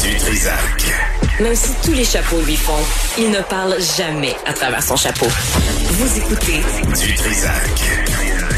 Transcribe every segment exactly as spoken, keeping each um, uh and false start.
Du Trisac. Même si tous les chapeaux lui font, il ne parle jamais à travers son chapeau. Vous écoutez Du Trisac.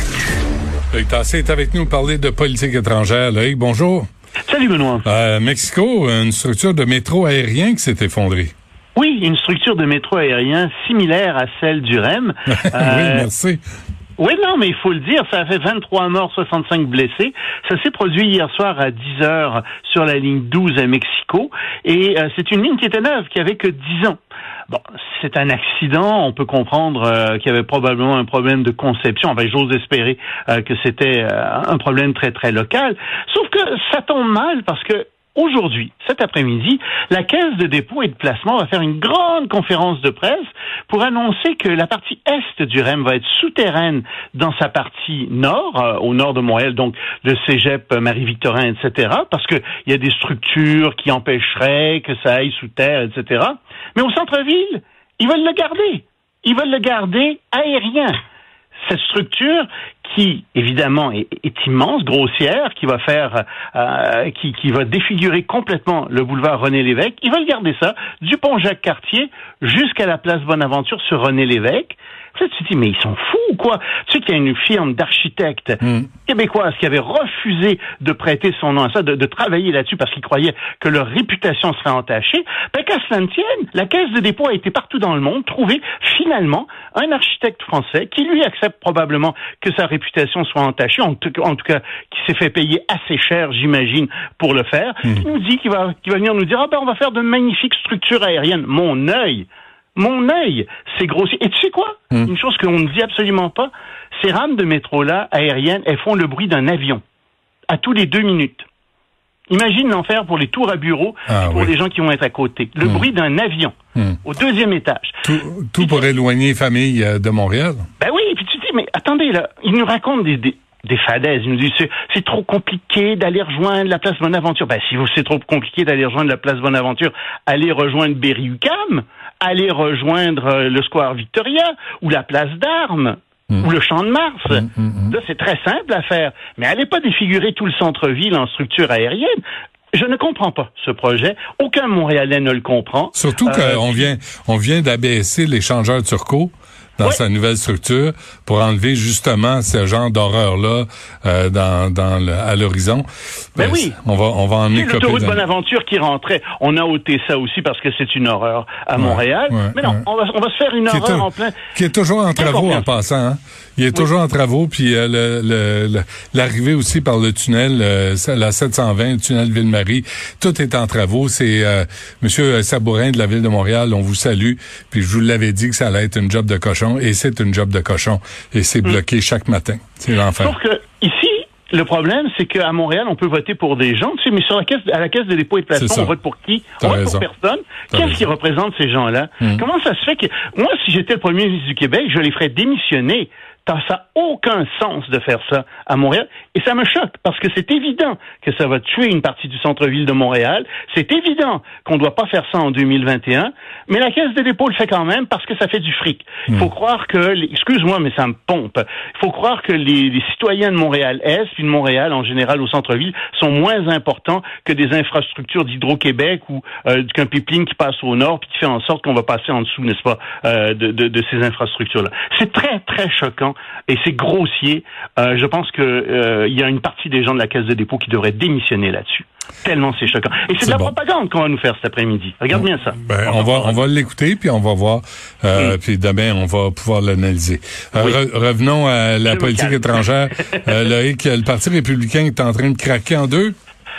Loïc Tassé est avec nous pour parler de politique étrangère. Loïc, bonjour. Salut Benoît. Euh, Mexico, une structure de métro aérien qui s'est effondrée. Oui, une structure de métro aérien similaire à celle du R E M. oui, euh, merci. Oui, non, mais il faut le dire, ça a fait vingt-trois morts, soixante-cinq blessés. Ça s'est produit hier soir à dix heures sur la ligne douze à Mexico. Et euh, c'est une ligne qui était neuve, qui avait que dix ans. Bon, c'est un accident. On peut comprendre euh, qu'il y avait probablement un problème de conception. Enfin, j'ose espérer euh, que c'était euh, un problème très, très local. Sauf que ça tombe mal parce que aujourd'hui, cet après-midi, la Caisse de dépôt et de placement va faire une grande conférence de presse pour annoncer que la partie est du R E M va être souterraine dans sa partie nord, euh, au nord de Montréal, donc le cégep Marie-Victorin, et cetera, parce qu'il y a des structures qui empêcheraient que ça aille sous terre, et cetera. Mais au centre-ville, ils veulent le garder. Ils veulent le garder aérien. Cette structure qui, évidemment, est, est immense, grossière, qui va faire, euh, qui, qui va défigurer complètement le boulevard René-Lévesque. Ils veulent garder ça du pont Jacques-Cartier jusqu'à la place Bonaventure sur René-Lévesque. En fait, tu te dis, mais ils sont fous ou quoi? Tu sais qu'il y a une firme d'architectes mmh. québécoise qui avait refusé de prêter son nom à ça, de, de travailler là-dessus parce qu'ils croyaient que leur réputation serait entachée. Ben, qu'à cela ne tienne, la Caisse de dépôt a été partout dans le monde trouver finalement un architecte français qui lui accepte probablement que sa réputation soit entachée, en tout, en tout cas qui s'est fait payer assez cher, j'imagine, pour le faire, mmh. qui nous dit qu'il va, qu'il va venir nous dire, ah ben on va faire de magnifiques structures aériennes. Mon œil! Mon œil, c'est grossier. Et tu sais quoi? Mmh. Une chose qu'on ne dit absolument pas, ces rames de métro-là, aériennes, elles font le bruit d'un avion. À tous les deux minutes. Imagine l'enfer pour les tours à bureau ah, et pour oui. les gens qui vont être à côté. Le mmh. bruit d'un avion. Mmh. Au deuxième étage. Tout, tout pour tu... éloigner famille de Montréal. Ben oui, puis tu te dis, mais attendez, là, ils nous racontent des... des... des fadaises. Ils nous disent, c'est, c'est trop compliqué d'aller rejoindre la place Bonaventure. Ben, si vous, c'est trop compliqué d'aller rejoindre la place Bonaventure, allez rejoindre Berry-UQAM, allez rejoindre euh, le Square Victoria, ou la place d'Armes, mmh. ou le Champ de Mars. Mmh, mmh. Là, c'est très simple à faire. Mais allez pas défigurer tout le centre-ville en structure aérienne. Je ne comprends pas ce projet. Aucun Montréalais ne le comprend. Surtout euh, qu'on vient, on vient d'abaisser l'échangeur Turcot dans ouais. sa nouvelle structure pour enlever justement ce genre d'horreur-là euh, dans, dans le, à l'horizon. Ben, ben oui. On va, on va emmener c'est l'autoroute Bonaventure qui rentrait. On a ôté ça aussi parce que c'est une horreur à ouais, Montréal. Ouais, mais non, ouais. on va, on va se faire une qui horreur est, en plein. Qui est toujours en travaux en passant. Hein? Il est oui. toujours en travaux, puis euh, le, le, le, l'arrivée aussi par le tunnel, euh, la sept cent vingt, le tunnel Ville-Marie, tout est en travaux. C'est euh, Monsieur Sabourin de la Ville de Montréal, on vous salue. Puis je vous l'avais dit que ça allait être une job de cochon, et c'est une job de cochon, et c'est bloqué mmh. chaque matin. C'est l'enfer. Sauf que ici, le problème, c'est qu'à Montréal, on peut voter pour des gens, tu sais, mais sur la caisse, à la Caisse de dépôt et de placement, on vote pour qui? T'as on raison. vote pour personne. T'as Qu'est-ce raison. qui représente ces gens-là? Mmh. Comment ça se fait que, moi, si j'étais le premier ministre du Québec, je les ferais démissionner. Ça n'a aucun sens de faire ça à Montréal. Et ça me choque, parce que c'est évident que ça va tuer une partie du centre-ville de Montréal. C'est évident qu'on ne doit pas faire ça en deux mille vingt et un. Mais la Caisse de dépôt le fait quand même parce que ça fait du fric. Il faut mmh. croire que... Les, excuse-moi, mais ça me pompe. Il faut croire que les, les citoyens de Montréal-Est, puis de Montréal en général au centre-ville, sont moins importants que des infrastructures d'Hydro-Québec ou euh, qu'un pipeline qui passe au nord puis qui fait en sorte qu'on va passer en dessous, n'est-ce pas, euh, de, de, de ces infrastructures-là. C'est très, très choquant. Et c'est grossier. Euh, je pense que euh, il y a une partie des gens de la Caisse de dépôt qui devraient démissionner là-dessus. Tellement c'est choquant. Et c'est, c'est de la bon. propagande qu'on va nous faire cet après-midi. Regarde bien ça. Ben, on, on va on va l'écouter puis on va voir. Euh, mm. Puis demain on va pouvoir l'analyser. Euh, oui. re- revenons à la Je politique étrangère. euh, Loïc, le Parti républicain est en train de craquer en deux.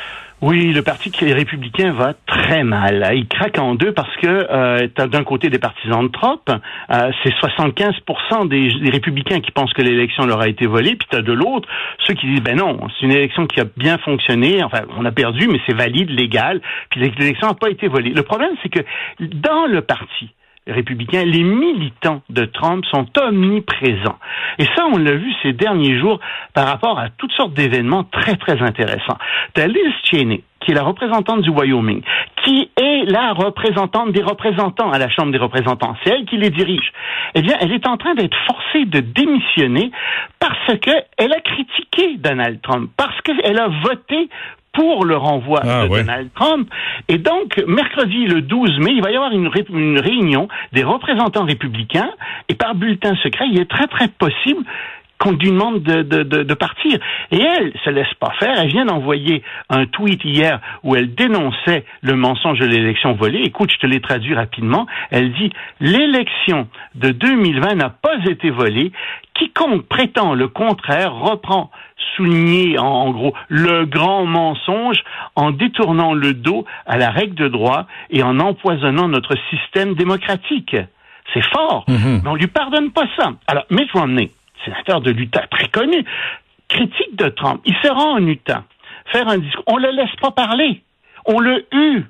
Oui, le Parti républicain va très mal. Il craque en deux parce que euh, tu as d'un côté des partisans de Trump, euh, c'est soixante-quinze pour cent des, des républicains qui pensent que l'élection leur a été volée, puis tu as de l'autre ceux qui disent, ben non, c'est une élection qui a bien fonctionné, enfin, on a perdu, mais c'est valide, légal, puis l'élection n'a pas été volée. Le problème, c'est que dans le parti républicains, les militants de Trump sont omniprésents. Et ça, on l'a vu ces derniers jours par rapport à toutes sortes d'événements très, très intéressants. T'as Liz Cheney, qui est la représentante du Wyoming, qui est la représentante des représentants à la Chambre des représentants. C'est elle qui les dirige. Eh bien, elle est en train d'être forcée de démissionner parce qu'elle a critiqué Donald Trump, parce qu'elle a voté pour le renvoi ah, de ouais. Donald Trump. Et donc, mercredi, le douze mai, il va y avoir une, ré- une réunion des représentants républicains, et par bulletin secret, il est très, très possible qu'on lui demande de, de, de, de partir. Et elle se laisse pas faire. Elle vient d'envoyer un tweet hier où elle dénonçait le mensonge de l'élection volée. Écoute, je te l'ai traduit rapidement. Elle dit « L'élection de deux mille vingt n'a pas été volée. Quiconque prétend le contraire reprend, souligné en, en gros, le grand mensonge en détournant le dos à la règle de droit et en empoisonnant notre système démocratique. » C'est fort, mm-hmm. mais on lui pardonne pas ça. Alors, Mitt Romney, sénateur de l'Utah, très connu, critique de Trump. Il se rend en Utah, faire un discours. On le laisse pas parler. On le hue.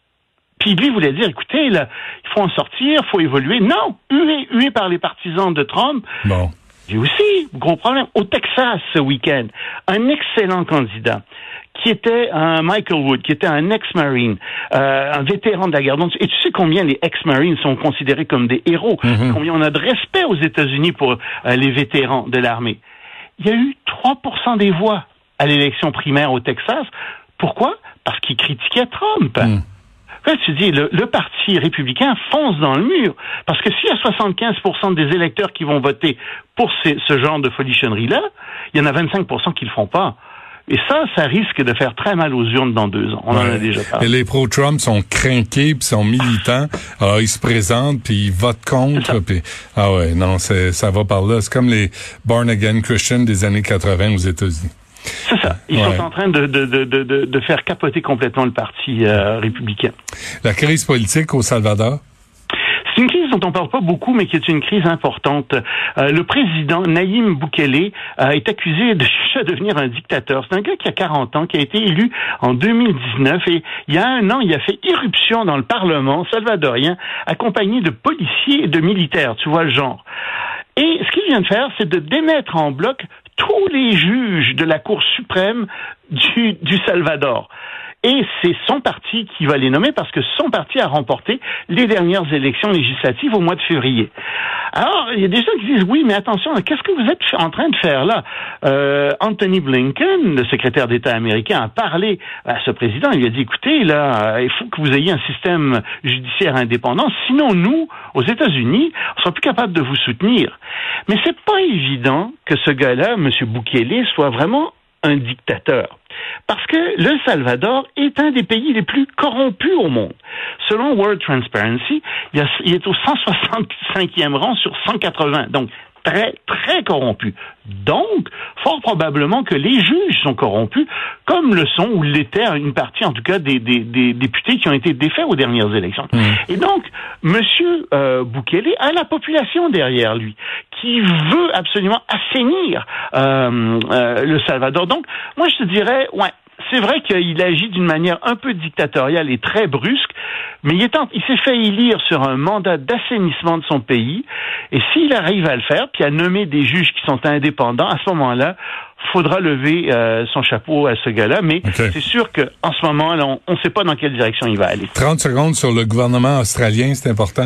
Puis lui voulait dire, écoutez, là, il faut en sortir, il faut évoluer. Non, hué, hué par les partisans de Trump. Bon. J'ai aussi, gros problème, au Texas ce week-end, un excellent candidat qui était un Michael Wood, qui était un ex-marine, euh, un vétéran de la guerre. Donc, et tu sais combien les ex-marines sont considérés comme des héros, mm-hmm. combien on a de respect aux États-Unis pour euh, les vétérans de l'armée. Il y a eu trois pour cent des voix à l'élection primaire au Texas. Pourquoi? Parce qu'ils critiquaient Trump. Mm. Là, tu dis, le, le parti républicain fonce dans le mur. Parce que s'il y a soixante-quinze pour cent des électeurs qui vont voter pour ces, ce genre de folichonnerie-là, il y en a vingt-cinq pour cent qui le font pas. Et ça, ça risque de faire très mal aux urnes dans deux ans. On ouais. en a déjà parlé. Et les pro-Trump sont crinqués, puis sont militants. Alors, ils se présentent, puis ils votent contre. Puis ah ouais, non, c'est, ça va par là. C'est comme les born-again Christians des années quatre-vingts aux États-Unis. C'est ça. Ils ouais. sont en train de, de, de, de, de faire capoter complètement le parti euh, républicain. La crise politique au Salvador? C'est une crise dont on parle pas beaucoup, mais qui est une crise importante. Euh, le président Nayib Bukele euh, est accusé de chercher à devenir un dictateur. C'est un gars qui a quarante ans, qui a été élu en deux mille dix-neuf, et il y a un an, il a fait irruption dans le Parlement salvadorien, accompagné de policiers et de militaires. Tu vois le genre. Et ce qu'il vient de faire, c'est de démettre en bloc tous les juges de la Cour suprême du, du Salvador. Et c'est son parti qui va les nommer parce que son parti a remporté les dernières élections législatives au mois de février. Alors, il y a des gens qui disent, oui, mais attention, qu'est-ce que vous êtes en train de faire là? Euh, Anthony Blinken, le secrétaire d'État américain, a parlé à ce président. Il lui a dit, écoutez, là, il faut que vous ayez un système judiciaire indépendant. Sinon, nous, aux États-Unis, on sera plus capable de vous soutenir. Mais c'est pas évident que ce gars-là, M. Bukele, soit vraiment un dictateur. Parce que le Salvador est un des pays les plus corrompus au monde. Selon World Transparency, il, y a, il est au cent soixante-cinquième rang sur cent quatre-vingts. Donc, très, très corrompu. Donc, fort probablement que les juges sont corrompus, comme le sont, ou l'étaient une partie, en tout cas, des, des, des députés qui ont été défaits aux dernières élections. Mmh. Et donc, Monsieur euh, Bukele a la population derrière lui, qui veut absolument assainir euh, euh, le Salvador. Donc, moi, je te dirais, ouais, c'est vrai qu'il agit d'une manière un peu dictatoriale et très brusque, mais il, est en, il s'est fait élire sur un mandat d'assainissement de son pays, et s'il arrive à le faire, puis à nommer des juges qui sont indépendants, à ce moment-là, faudra lever euh, son chapeau à ce gars-là, mais okay. c'est sûr qu'en ce moment, là, on ne sait pas dans quelle direction il va aller. trente secondes sur le gouvernement australien, c'est important?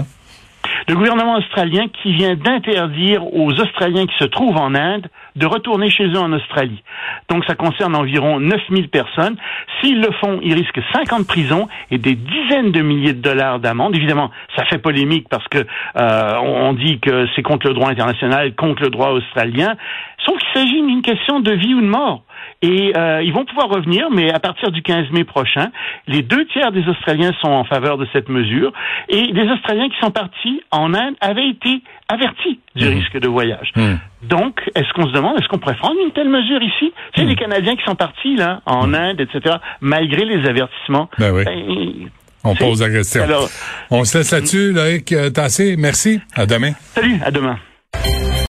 Le gouvernement australien qui vient d'interdire aux Australiens qui se trouvent en Inde de retourner chez eux en Australie. Donc, ça concerne environ neuf mille personnes. S'ils le font, ils risquent cinq ans de prison et des dizaines de milliers de dollars d'amende. Évidemment, ça fait polémique parce que euh, on dit que c'est contre le droit international, contre le droit australien. Sauf qu'il s'agit d'une question de vie ou de mort. Et euh, ils vont pouvoir revenir, mais à partir du quinze mai prochain, les deux tiers des Australiens sont en faveur de cette mesure. Et les Australiens qui sont partis en Inde avaient été avertis du mmh. risque de voyage. Mmh. Donc, est-ce qu'on se demande, est-ce qu'on pourrait prendre une telle mesure ici? C'est mmh. les Canadiens qui sont partis là en mmh. Inde, et cetera, malgré les avertissements. Ben oui. Ben, on pose la question. Alors, on se laisse là-dessus, Loïc Tassé. Merci. À demain. Salut, à demain.